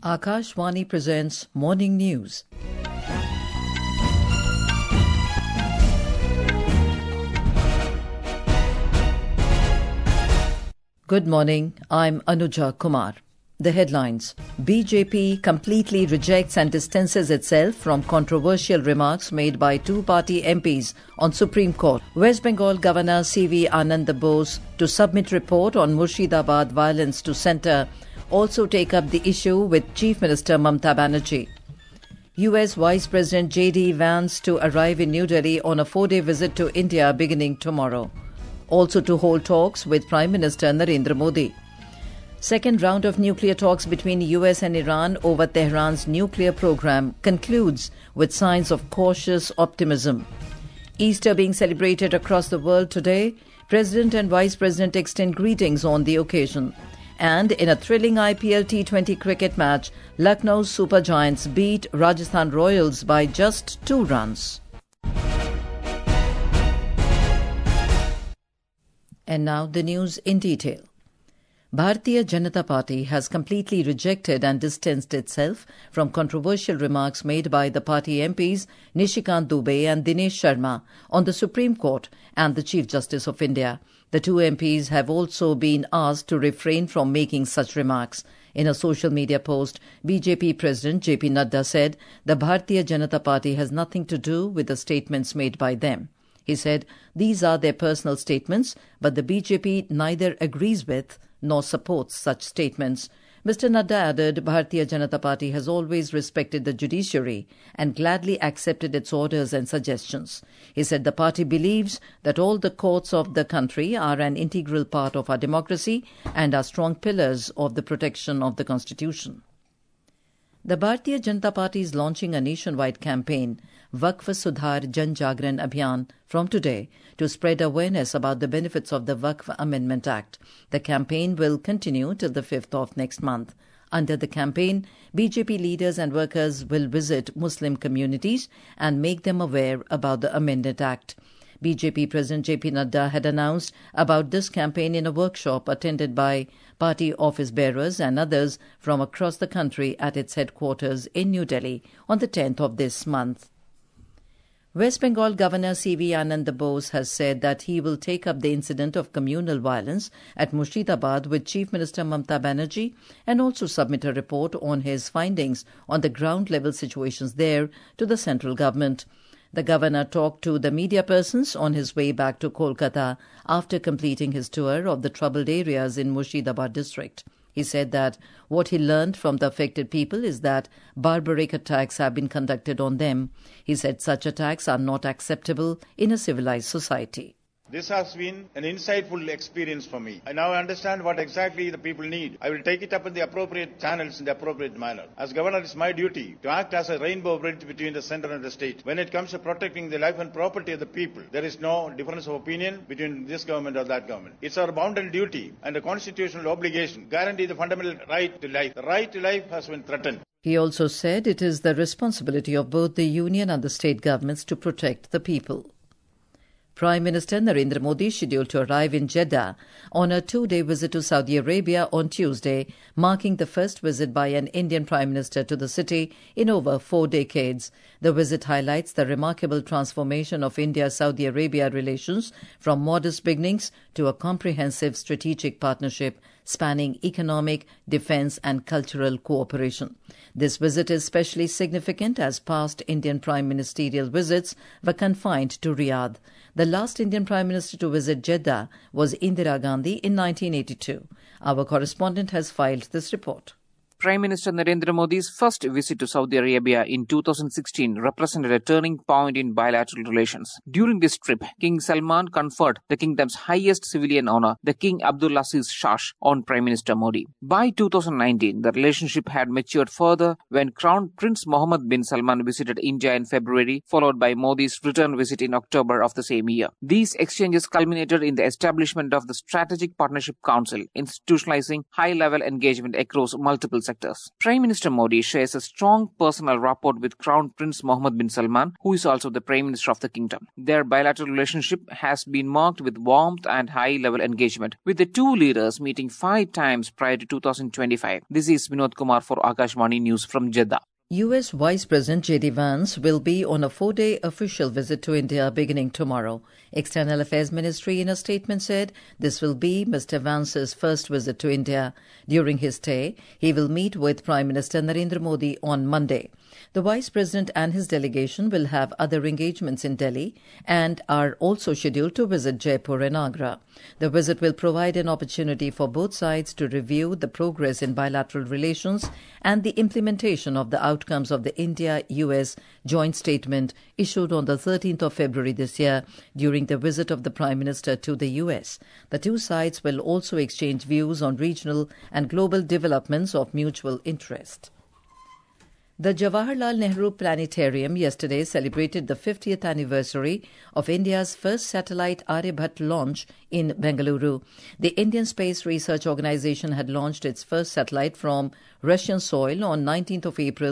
Akashvani presents Morning News. Good morning, I'm Anuja Kumar. The headlines. BJP completely rejects and distances itself from controversial remarks made by two-party MPs on Supreme Court. West Bengal Governor C.V. Anand Bose to submit report on Murshidabad violence to centre, also take up the issue with Chief Minister Mamata Banerjee. US Vice President J.D. Vance to arrive in New Delhi on a 4-day visit to India beginning tomorrow. Also to hold talks with Prime Minister Narendra Modi. Second round of nuclear talks between US and Iran over Tehran's nuclear program concludes with signs of cautious optimism. Easter being celebrated across the world today, President and Vice President extend greetings on the occasion. And in a thrilling IPL T20 cricket match, Lucknow's Super Giants beat Rajasthan Royals by just 2 runs. And now the news in detail. Bharatiya Janata Party has completely rejected and distanced itself from controversial remarks made by the party MPs Nishikant Dubey and Dinesh Sharma on the Supreme Court and the Chief Justice of India. The two MPs have also been asked to refrain from making such remarks. In a social media post, BJP President JP Nadda said the Bharatiya Janata Party has nothing to do with the statements made by them. He said these are their personal statements, but the BJP neither agrees with nor supports such statements. Mr. Nadda added Bharatiya Janata Party has always respected the judiciary and gladly accepted its orders and suggestions. He said the party believes that all the courts of the country are an integral part of our democracy and are strong pillars of the protection of the Constitution. The Bharatiya Janata Party is launching a nationwide campaign, Waqf Sudhar Jan Jagran Abhiyan, from today to spread awareness about the benefits of the Waqf Amendment Act. The campaign will continue till the 5th of next month. Under the campaign, BJP leaders and workers will visit Muslim communities and make them aware about the Amendment Act. BJP President JP Nadda had announced about this campaign in a workshop attended by party office bearers and others from across the country at its headquarters in New Delhi on the 10th of this month. West Bengal Governor C.V. Anand Bose has said that he will take up the incident of communal violence at Murshidabad with Chief Minister Mamata Banerjee and also submit a report on his findings on the ground-level situations there to the central government. The governor talked to the media persons on his way back to Kolkata after completing his tour of the troubled areas in Murshidabad district. He said that what he learned from the affected people is that barbaric attacks have been conducted on them. He said such attacks are not acceptable in a civilized society. This has been an insightful experience for me. I now understand what exactly the people need. I will take it up in the appropriate channels in the appropriate manner. As governor, it's my duty to act as a rainbow bridge between the centre and the state. When it comes to protecting the life and property of the people, there is no difference of opinion between this government or that government. It's our bounden duty and a constitutional obligation to guarantee the fundamental right to life. The right to life has been threatened. He also said it is the responsibility of both the union and the state governments to protect the people. Prime Minister Narendra Modi is scheduled to arrive in Jeddah on a 2-day visit to Saudi Arabia on Tuesday, marking the first visit by an Indian Prime Minister to the city in over 4 decades. The visit highlights the remarkable transformation of India-Saudi Arabia relations from modest beginnings to a comprehensive strategic partnership spanning economic, defence and cultural cooperation. This visit is especially significant as past Indian prime ministerial visits were confined to Riyadh. The last Indian Prime Minister to visit Jeddah was Indira Gandhi in 1982. Our correspondent has filed this report. Prime Minister Narendra Modi's first visit to Saudi Arabia in 2016 represented a turning point in bilateral relations. During this trip, King Salman conferred the kingdom's highest civilian honor, the King Abdulaziz Shah, on Prime Minister Modi. By 2019, the relationship had matured further when Crown Prince Mohammed bin Salman visited India in February, followed by Modi's return visit in October of the same year. These exchanges culminated in the establishment of the Strategic Partnership Council, institutionalizing high-level engagement across multiple sectors. sectors. Prime Minister Modi shares a strong personal rapport with Crown Prince Mohammed bin Salman, who is also the Prime Minister of the kingdom. Their bilateral relationship has been marked with warmth and high-level engagement, with the two leaders meeting 5 times prior to 2025. This is Vinod Kumar for Akashvani News from Jeddah. U.S. Vice President J.D. Vance will be on a 4-day official visit to India beginning tomorrow. External Affairs Ministry in a statement said this will be Mr. Vance's first visit to India. During his stay, he will meet with Prime Minister Narendra Modi on Monday. The Vice President and his delegation will have other engagements in Delhi and are also scheduled to visit Jaipur and Agra. The visit will provide an opportunity for both sides to review the progress in bilateral relations and the implementation of the outcomes of the India-US joint statement issued on the 13th of February this year during the visit of the Prime Minister to the US. The two sides will also exchange views on regional and global developments of mutual interest. The Jawaharlal Nehru Planetarium yesterday celebrated the 50th anniversary of India's first satellite Aryabhat launch in Bengaluru. The Indian Space Research Organisation had launched its first satellite from Russian soil on 19th of April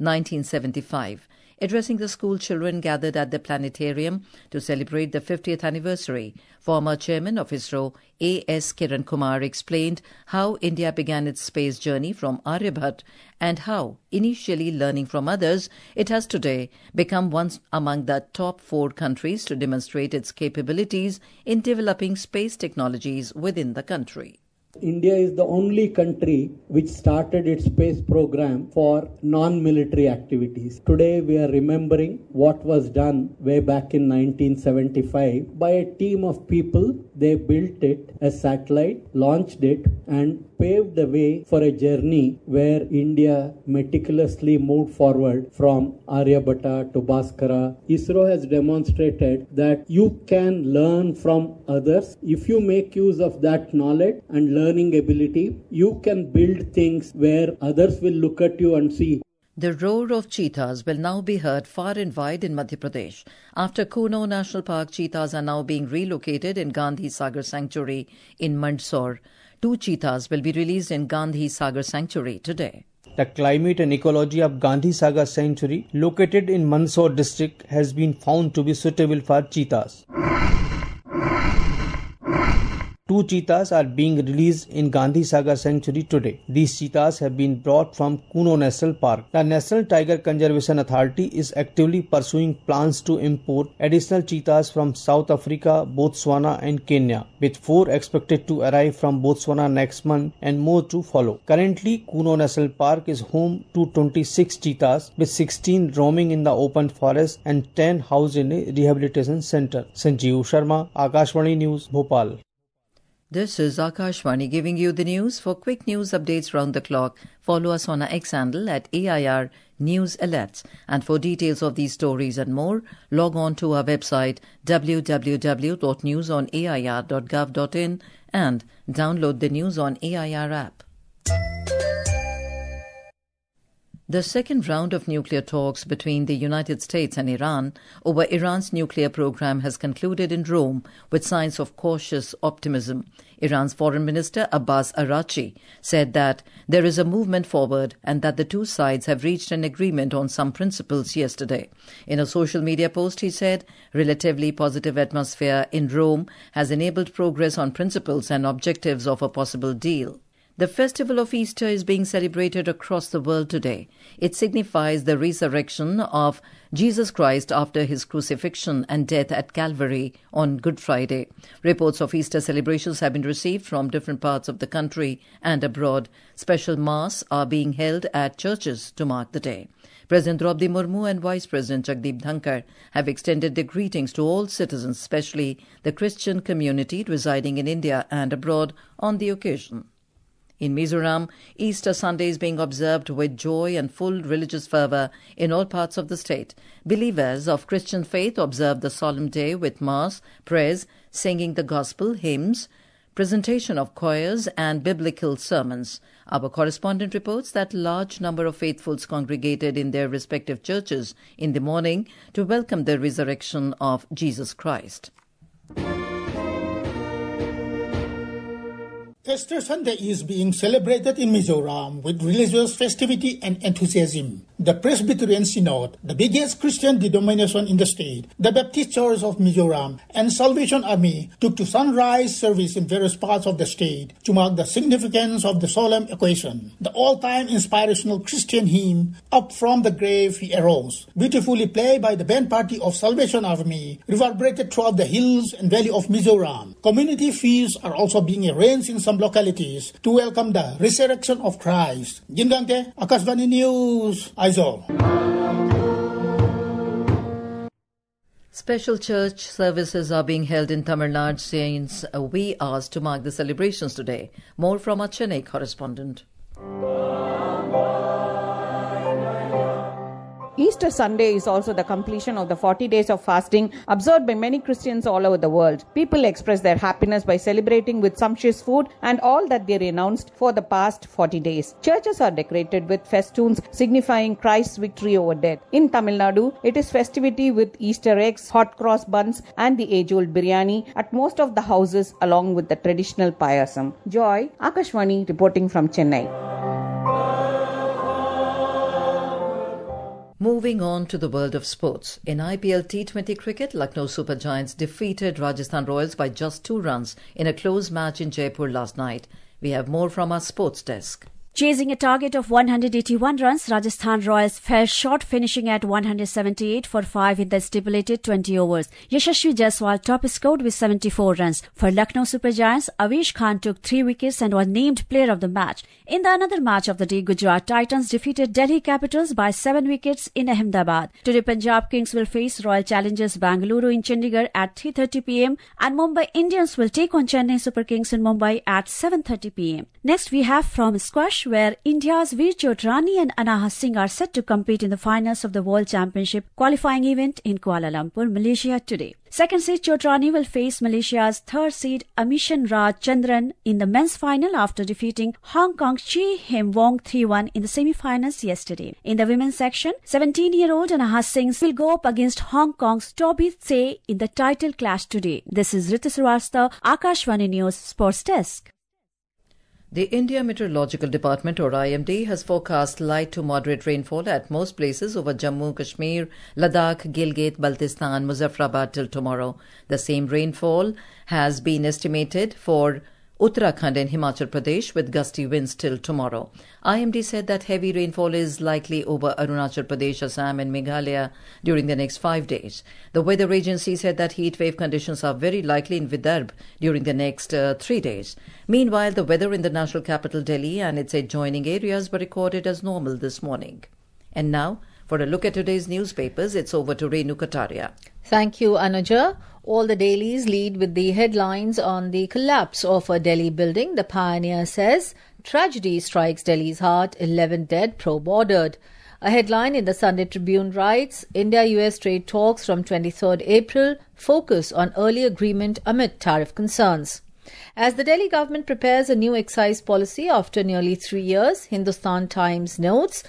1975. Addressing the school children gathered at the planetarium to celebrate the 50th anniversary, former chairman of ISRO, A.S. Kiran Kumar, explained how India began its space journey from Aryabhat and how, initially learning from others, it has today become one among the top 4 countries to demonstrate its capabilities in developing space technologies within the country. India is the only country which started its space program for non-military activities. Today we are remembering what was done way back in 1975 by a team of people. They built it, a satellite, launched it and paved the way for a journey where India meticulously moved forward from Aryabhata to Bhaskara. ISRO has demonstrated that you can learn from others. If you make use of that knowledge and learning ability, you can build things where others will look at you and see. The roar of cheetahs will now be heard far and wide in Madhya Pradesh. After Kuno National Park, cheetahs are now being relocated in Gandhi Sagar Sanctuary in Mandsaur. 2 cheetahs will be released in Gandhi Sagar Sanctuary today. The climate and ecology of Gandhi Sagar Sanctuary, located in Mandsaur district, has been found to be suitable for cheetahs. 2 cheetahs are being released in Gandhi Sagar Sanctuary today. These cheetahs have been brought from Kuno National Park. The National Tiger Conservation Authority is actively pursuing plans to import additional cheetahs from South Africa, Botswana and Kenya, with 4 expected to arrive from Botswana next month and more to follow. Currently, Kuno National Park is home to 26 cheetahs, with 16 roaming in the open forest and 10 housed in a rehabilitation center. Sanjeev Sharma, Akashvani News, Bhopal. This is Akashvani giving you the news. For quick news updates round the clock, follow us on our X handle at AIR News Alerts. And for details of these stories and more, log on to our website www.newsonair.gov.in and download the News on AIR app. The second round of nuclear talks between the United States and Iran over Iran's nuclear program has concluded in Rome with signs of cautious optimism. Iran's Foreign Minister Abbas Araghchi said that there is a movement forward and that the two sides have reached an agreement on some principles yesterday. In a social media post, he said, relatively positive atmosphere in Rome has enabled progress on principles and objectives of a possible deal. The festival of Easter is being celebrated across the world today. It signifies the resurrection of Jesus Christ after his crucifixion and death at Calvary on Good Friday. Reports of Easter celebrations have been received from different parts of the country and abroad. Special mass are being held at churches to mark the day. President Draupadi Murmu and Vice President Jagdeep Dhankar have extended their greetings to all citizens, especially the Christian community residing in India and abroad, on the occasion. In Mizoram, Easter Sunday is being observed with joy and full religious fervour in all parts of the state. Believers of Christian faith observe the solemn day with mass, prayers, singing the gospel, hymns, presentation of choirs and biblical sermons. Our correspondent reports that a large number of faithfuls congregated in their respective churches in the morning to welcome the resurrection of Jesus Christ. Easter Sunday is being celebrated in Mizoram with religious festivity and enthusiasm. The Presbyterian Synod, the biggest Christian denomination in the state, the Baptist Church of Mizoram, and Salvation Army took to sunrise service in various parts of the state to mark the significance of the solemn occasion. The all-time inspirational Christian hymn, Up From the Grave He Arose, beautifully played by the band party of Salvation Army, reverberated throughout the hills and valley of Mizoram. Community feasts are also being arranged in some localities to welcome the resurrection of Christ. Jingante, Akashvani News, Aizawl. Special church services are being held in Tamil Nadu since wee hours to mark the celebrations today. More from our Chennai correspondent. Easter Sunday is also the completion of the 40 days of fasting observed by many Christians all over the world. People express their happiness by celebrating with sumptuous food and all that they renounced for the past 40 days. Churches are decorated with festoons signifying Christ's victory over death. In Tamil Nadu, it is festivity with Easter eggs, hot cross buns and the age-old biryani at most of the houses along with the traditional payasam. Joy, Akashvani reporting from Chennai. Moving on to the world of sports. In IPL T20 cricket, Lucknow Super Giants defeated Rajasthan Royals by just 2 runs in a close match in Jaipur last night. We have more from our sports desk. Chasing a target of 181 runs, Rajasthan Royals fell short, finishing at 178 for 5 in the stipulated 20 overs. Yashasvi Jaiswal top scored with 74 runs. For Lucknow Super Giants, Avesh Khan took 3 wickets and was named player of the match. In the another match of the day, Gujarat Titans defeated Delhi Capitals by 7 wickets in Ahmedabad. Today, Punjab Kings will face Royal Challengers Bangalore in Chandigarh at 3:30 p.m. and Mumbai Indians will take on Chennai Super Kings in Mumbai at 7:30 p.m. Next, we have from squash, where India's Veer Chotrani and Anaha Singh are set to compete in the finals of the World Championship qualifying event in Kuala Lumpur, Malaysia today. Second seed Chotrani will face Malaysia's third seed Amishan Raj Chandran in the men's final after defeating Hong Kong's Chi Hem Wong 3-1 in the semi-finals yesterday. In the women's section, 17-year-old Anaha Singh will go up against Hong Kong's Toby Tse in the title clash today. This is Ritu Srivastava, Akashvani News Sports Desk. The India Meteorological Department, or IMD, has forecast light to moderate rainfall at most places over Jammu, Kashmir, Ladakh, Gilgit, Baltistan, Muzaffarabad till tomorrow. The same rainfall has been estimated for Uttarakhand and Himachal Pradesh with gusty winds till tomorrow. IMD said that heavy rainfall is likely over Arunachal Pradesh, Assam and Meghalaya during the next 5 days. The weather agency said that heat wave conditions are very likely in Vidarbh during the next 3 days. Meanwhile, the weather in the national capital Delhi and its adjoining areas were recorded as normal this morning. And now, for a look at today's newspapers, it's over to Renu Kataria. Thank you, Anuja. All the dailies lead with the headlines on the collapse of a Delhi building. The Pioneer says, tragedy strikes Delhi's heart, 11 dead, probe ordered. A headline in the Sunday Tribune writes, India-US trade talks from 23rd April focus on early agreement amid tariff concerns. As the Delhi government prepares a new excise policy after nearly 3 years, Hindustan Times notes,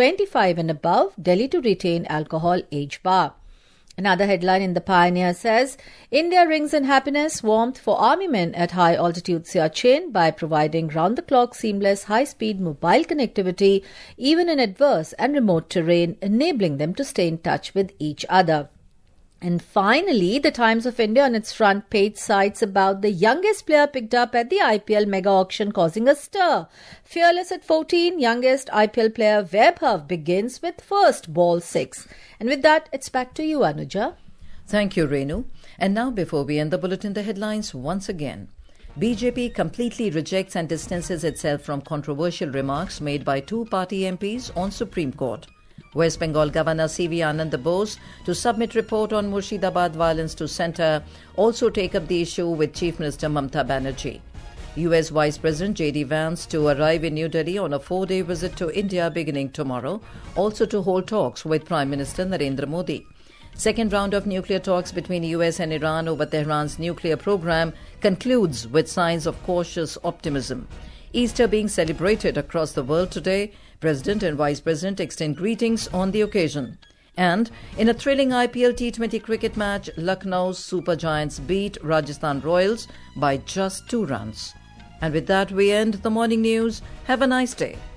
25 and above, Delhi to retain alcohol age bar. Another headline in the Pioneer says, India rings in happiness, warmth for army men at high-altitude Siachen by providing round-the-clock seamless high-speed mobile connectivity even in adverse and remote terrain, enabling them to stay in touch with each other. And finally, the Times of India on its front page cites about the youngest player picked up at the IPL mega auction causing a stir. Fearless at 14, youngest IPL player Vaibhav begins with first ball 6. And with that, it's back to you, Anuja. Thank you, Renu. And now, before we end the bulletin, the headlines once again. BJP completely rejects and distances itself from controversial remarks made by 2 party MPs on Supreme Court. West Bengal Governor C.V. Anand Bose to submit report on Murshidabad violence to centre, also take up the issue with Chief Minister Mamata Banerjee. US Vice President J.D. Vance to arrive in New Delhi on a 4-day visit to India beginning tomorrow, also to hold talks with Prime Minister Narendra Modi. Second round of nuclear talks between US and Iran over Tehran's nuclear program concludes with signs of cautious optimism. Easter being celebrated across the world today, President and Vice President extend greetings on the occasion. And in a thrilling IPL T20 cricket match, Lucknow's Super Giants beat Rajasthan Royals by just 2 runs. And with that, we end the morning news. Have a nice day.